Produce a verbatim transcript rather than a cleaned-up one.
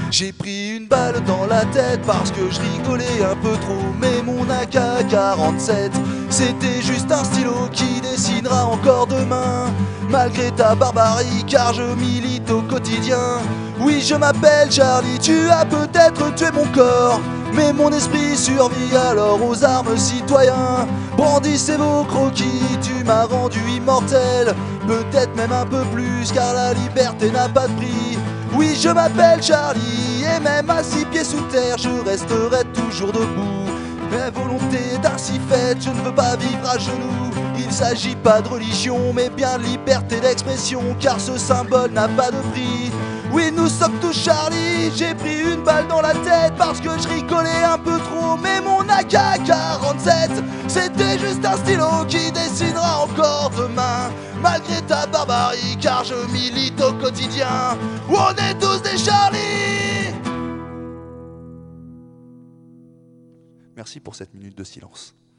J'ai pris une balle dans la tête parce que je rigolais un peu trop. Mais mon A K quarante-sept, c'était juste un stylo qui dessinera encore demain. Malgré ta barbarie, car je milite au quotidien. Oui, je m'appelle Charlie, tu as peut-être tué mon corps, mais mon esprit survit alors aux armes, citoyens. Brandissez vos croquis, tu m'as rendu immortel. Peut-être même un peu plus, car la liberté n'a pas de prix. Oui, je m'appelle Charlie, et même à six pieds sous terre, je resterai toujours debout. Mais volonté d'ainsi faite, je ne veux pas vivre à genoux. Il s'agit pas de religion, mais bien de liberté d'expression, car ce symbole n'a pas de prix. Oui, nous sommes tous Charlie, j'ai pris une balle dans la tête parce que je rigolais un peu trop. Mais mon A K quarante-sept, c'était juste un stylo qui dessinera encore demain. Malgré ta barbarie, car je milite au quotidien. On est tous des Charlie. Merci pour cette minute de silence.